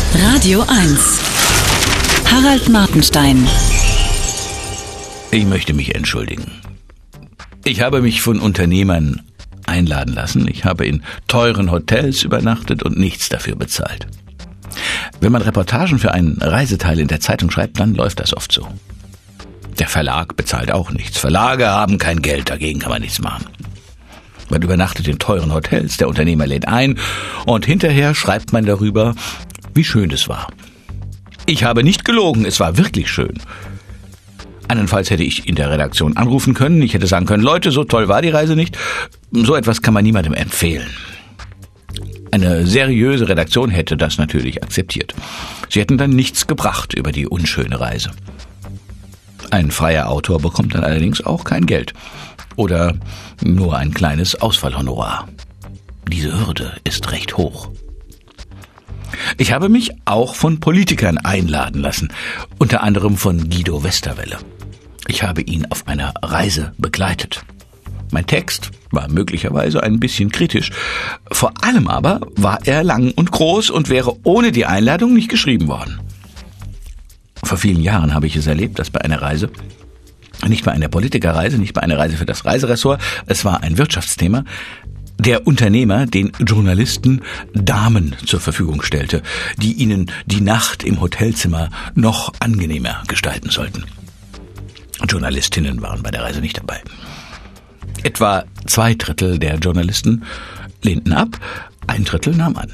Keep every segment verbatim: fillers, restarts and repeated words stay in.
Radio eins. Harald Martenstein. Ich möchte mich entschuldigen. Ich habe mich von Unternehmern einladen lassen. Ich habe in teuren Hotels übernachtet und nichts dafür bezahlt. Wenn man Reportagen für einen Reiseteil in der Zeitung schreibt, dann läuft das oft so. Der Verlag bezahlt auch nichts. Verlage haben kein Geld, dagegen kann man nichts machen. Man übernachtet in teuren Hotels, der Unternehmer lädt ein und hinterher schreibt man darüber, wie schön es war. Ich habe nicht gelogen, es war wirklich schön. Andernfalls hätte ich in der Redaktion anrufen können, ich hätte sagen können, Leute, so toll war die Reise nicht. So etwas kann man niemandem empfehlen. Eine seriöse Redaktion hätte das natürlich akzeptiert. Sie hätten dann nichts gebracht über die unschöne Reise. Ein freier Autor bekommt dann allerdings auch kein Geld. Oder nur ein kleines Ausfallhonorar. Diese Hürde ist recht hoch. Ich habe mich auch von Politikern einladen lassen, unter anderem von Guido Westerwelle. Ich habe ihn auf einer Reise begleitet. Mein Text war möglicherweise ein bisschen kritisch. Vor allem aber war er lang und groß und wäre ohne die Einladung nicht geschrieben worden. Vor vielen Jahren habe ich es erlebt, dass bei einer Reise, nicht bei einer Politikerreise, nicht bei einer Reise für das Reiseressort, es war ein Wirtschaftsthema, der Unternehmer den Journalisten Damen zur Verfügung stellte, die ihnen die Nacht im Hotelzimmer noch angenehmer gestalten sollten. Journalistinnen waren bei der Reise nicht dabei. Etwa zwei Drittel der Journalisten lehnten ab, ein Drittel nahm an.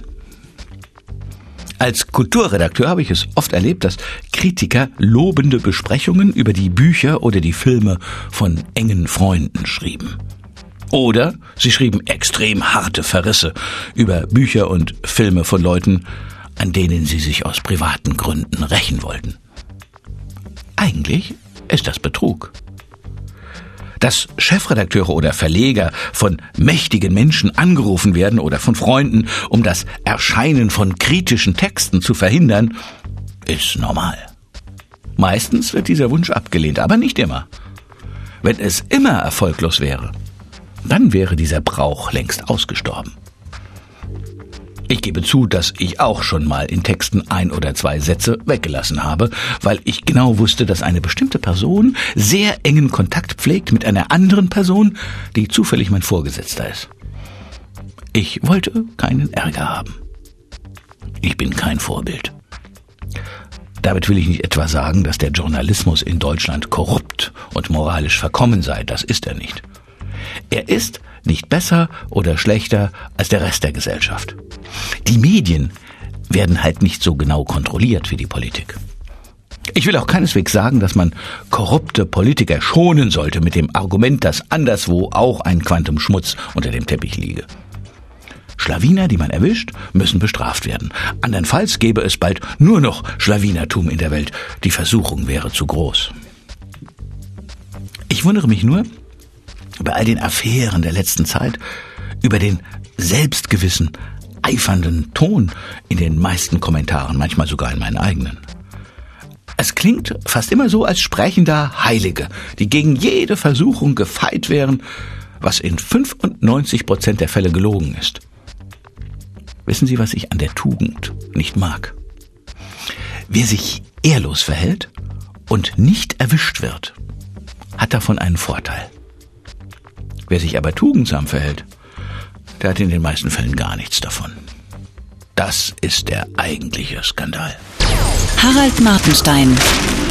Als Kulturredakteur habe ich es oft erlebt, dass Kritiker lobende Besprechungen über die Bücher oder die Filme von engen Freunden schrieben. Oder sie schrieben extrem harte Verrisse über Bücher und Filme von Leuten, an denen sie sich aus privaten Gründen rächen wollten. Eigentlich ist das Betrug. Dass Chefredakteure oder Verleger von mächtigen Menschen angerufen werden oder von Freunden, um das Erscheinen von kritischen Texten zu verhindern, ist normal. Meistens wird dieser Wunsch abgelehnt, aber nicht immer. Wenn es immer erfolglos wäre, dann wäre dieser Brauch längst ausgestorben. Ich gebe zu, dass ich auch schon mal in Texten ein oder zwei Sätze weggelassen habe, weil ich genau wusste, dass eine bestimmte Person sehr engen Kontakt pflegt mit einer anderen Person, die zufällig mein Vorgesetzter ist. Ich wollte keinen Ärger haben. Ich bin kein Vorbild. Damit will ich nicht etwa sagen, dass der Journalismus in Deutschland korrupt und moralisch verkommen sei. Das ist er nicht. Er ist nicht besser oder schlechter als der Rest der Gesellschaft. Die Medien werden halt nicht so genau kontrolliert wie die Politik. Ich will auch keineswegs sagen, dass man korrupte Politiker schonen sollte mit dem Argument, dass anderswo auch ein Quantum Schmutz unter dem Teppich liege. Schlawiner, die man erwischt, müssen bestraft werden. Andernfalls gäbe es bald nur noch Schlawinertum in der Welt. Die Versuchung wäre zu groß. Ich wundere mich nur über all den Affären der letzten Zeit, über den selbstgewissen, eifernden Ton in den meisten Kommentaren, manchmal sogar in meinen eigenen. Es klingt fast immer so, als sprechen da Heilige, die gegen jede Versuchung gefeit wären, was in fünfundneunzig Prozent der Fälle gelogen ist. Wissen Sie, was ich an der Tugend nicht mag? Wer sich ehrlos verhält und nicht erwischt wird, hat davon einen Vorteil. Wer sich aber tugendsam verhält, der hat in den meisten Fällen gar nichts davon. Das ist der eigentliche Skandal. Harald Martenstein.